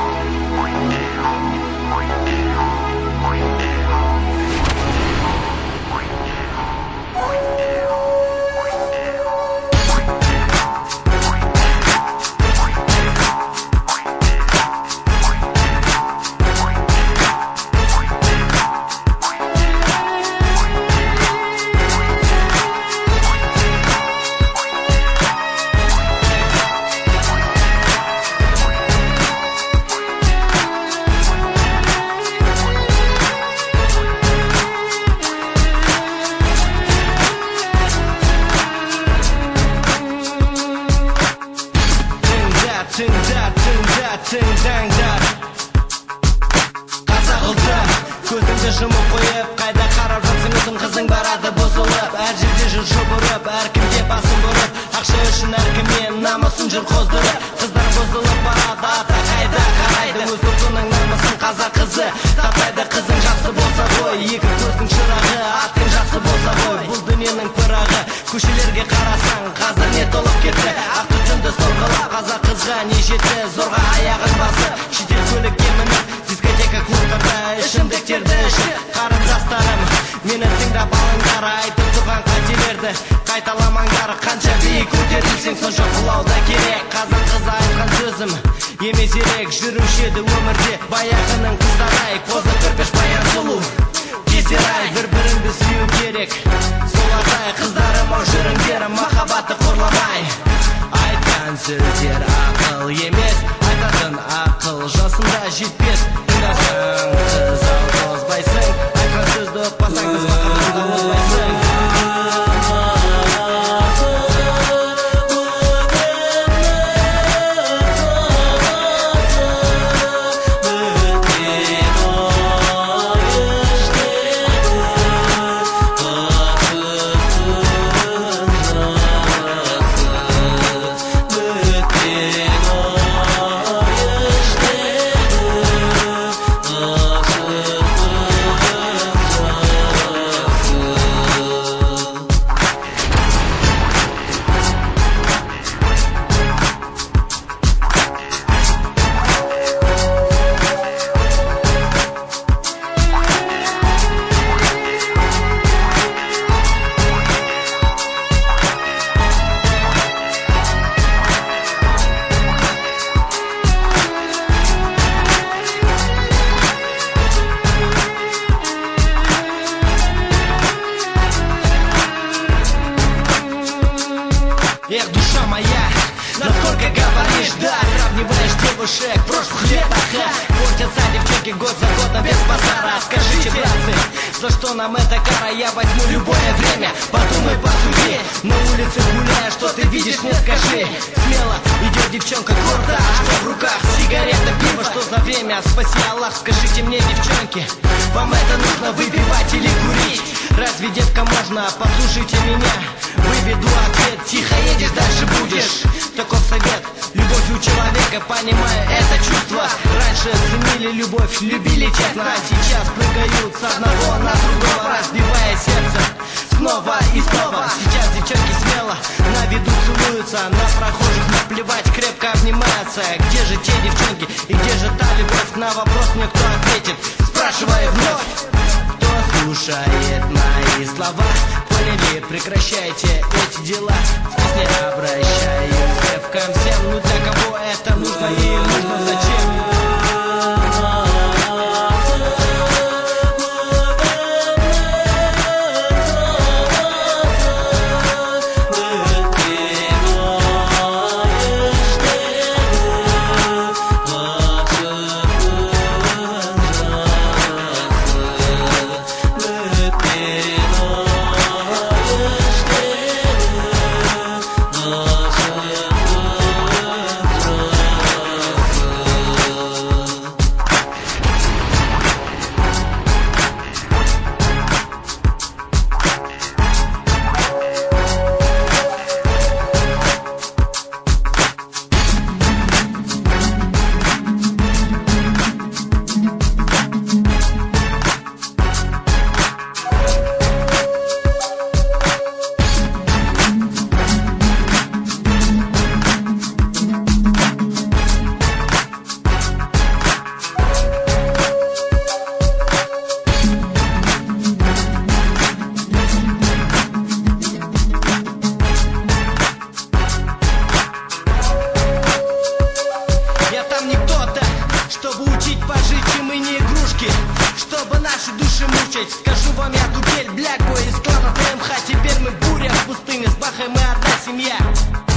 Қазақ ұлты көзіңді жұмып қойып, қайда қарап жатсың ұлтың қызың барады бұзылып. Әр жерде жүр шұбырып, әркімге басын бұрып, ақша үшін әркіммен намысын жүр қоздырып. Қыздар бұзылып барады, ата қайда қарайды, өз ұлтының намысын қазақ қызы таптайды. Қызың жақсы болса ғой, екі көздің шырағы, атың жақсы болса ғой, бұл дүниенің пырағы. Көшелерге қарасаң, қазір не толып кетті, ақ түтінді сорғылап, қазақ қызға не жетті, зорға аяғын басып, шетел көлікке мініп, дискотека клубтарда ішімдіктерді ішіп. Қарындастарым, мені тыңдап алыңдар, айтып тұрған қателерді қайталамаңдар. Қанша биік көтерілсең, сонша құлау да керек. Қазақ қызы айтқан сөзім емес ерек, жүруші еді өмірде баяғының қыздар-ай, поза көрпеш баян сұлу кезер-ай, бір-біріңді сүю керек. Солардай қыздарым, ау жүріңдер, махаббатты қорламай. Айтқан сөздер ақыл емес, айтатын ақыл жасында жетпес. Тыңдасаң қыз ал тозбайсың, айтқан сөзді ұқпасаң қыз махаббатты озбайсың. Эх, душа моя, насколько говоришь, да, сравниваешь девушек прошлых лет, ага. Портятся девчонки год за годом без базара. Скажите, братцы, за что нам эта кара? Я возьму любое время, подумай, посуди. На улице гуляя, что ты видишь, мне скажи. Смело идет девчонка гордо, что в руках? Сигарета, пиво, что за время? Спаси Аллах, скажите мне, девчонки, вам это нужно выпивать или курить? Разве, детка, можно? Послушайте меня, выведу ответ. Тихо едешь, дальше будешь. Таков совет. Любовь у человека, понимая это чувство. Раньше ценили любовь, любили честно, а сейчас прыгают с одного на другого, разбивая сердце снова и снова. Сейчас девчонки смело на виду целуются, на прохожих наплевать, крепко обнимаются. Где же те девчонки и где же та любовь? На вопрос мне кто ответит, спрашивая вновь. Кто слушает мои слова? Поняли, прекращайте эти дела. В песне обращаюсь к девкам всем. Ну для кого это нужно и нужно зачем? Oh мушки, чтобы наши души мучать. Скажу вам я, Купель, Блэкбой из клана ТМХ. Теперь мы буря в пустыне, с Бахой мы одна семья.